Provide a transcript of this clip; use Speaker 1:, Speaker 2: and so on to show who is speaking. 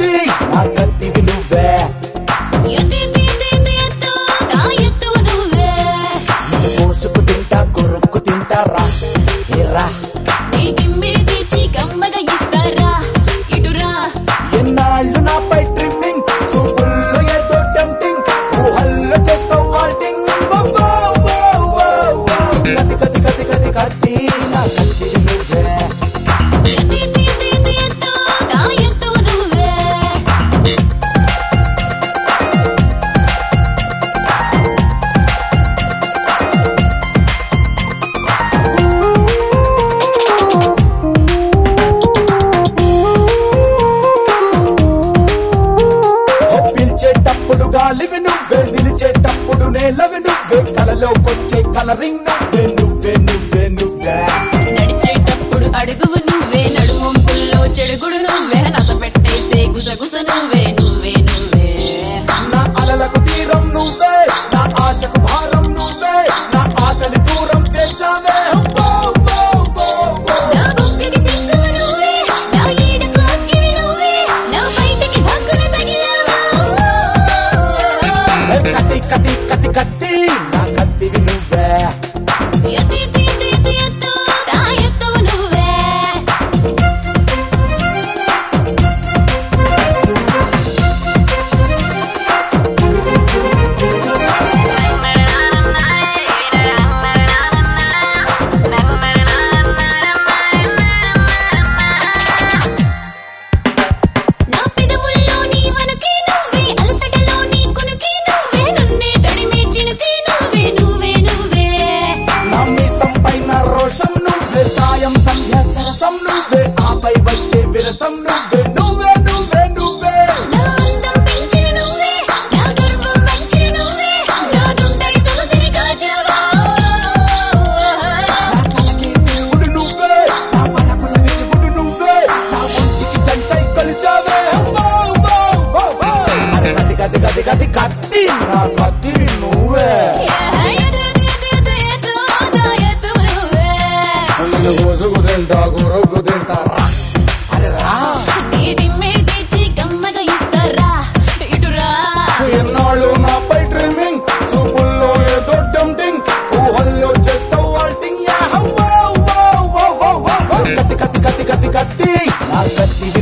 Speaker 1: కత్తి నా కత్తివి నువ్వే కోసుకు తింటా కొరుక్కు తింటారా ఎర్రా ఎన్నాళ్ళు నాపై ట్రిమ్మింగ్ చూపుల్లో ఏదో టెంప్టింగ్ ఊహల్లో చేస్తావు వాల్టింగ్ కత్తి కత్తి కత్తి కత్తి కత్తి నా కత్తివి నువ్వే పిలిచేటప్పుడు గాలివి నువ్వే నిలిచేటప్పుడు నేలవి నువ్వే కలలోకొచ్చే కలరింగ్ నువ్వే నువ్వే నువ్వే నువ్వే
Speaker 2: నడిచేటప్పుడు అడుగువు నువ్వే నడుముంపుల్లో చెడుగుడు నువ్వే నస పెట్టేసే గుసగుస నువ్వే నువ్వే నువ్వే
Speaker 1: నా అలలకు తీరం నువ్వే నా ఆశకు భారం నువ్వే నా ఆకలి దూరం చేసావే
Speaker 2: నా బుగ్గకి సిగ్గువు నువ్వే నా ఈడకు అగ్గివి నువ్వే నా బయటికి భగ్గున తగిలావా
Speaker 1: కత్తి కత్తి కత్తి కత్తి నా కత్తివి నువ్వే
Speaker 2: నా పెదవుల్లో నీ వనుకి నువ్వే అలసటలో నీ కునుకి నువ్వే నన్నే తడిమే చినుకి నువ్వే నువ్వే నువ్వే
Speaker 1: నా మీసం పైన రోషం నువ్వే సాయం సంధ్య సరసం నువ్వే ఆపై వచ్చే విరసం నువ్వే నువ్వే నువ్వే నువ్వే
Speaker 2: నా అందం పెంచిన నువ్వే నా గర్వం పెంచిన నువ్వే నా దుండై సొగసిని కాచావా
Speaker 1: నా తలకి తిరుగుడు నువ్వే నా వలపుల వెలుగుడు నువ్వే నా ఒంటికి జంటై కలిసావే అరే కత్తి కత్తి కత్తి కత్తి కత్తి నా కత్తివి నువ్వే నిన్ను కోసుకు తింటా కొరుక్కు తింటా రా. అరే రా
Speaker 2: నీ దిమ్మే తెచ్చి కమ్మగా ఇస్తారా ఇటురా
Speaker 1: ఎన్నాళ్ళు నాపై ట్రిమ్మింగ్ చూపుల్లో ఏదో టెంప్టింగ్ ఊహల్లో చేస్తావు వాల్టింగ్ కత్తి కత్తి కత్తి కత్తి కత్తి నా కత్తివి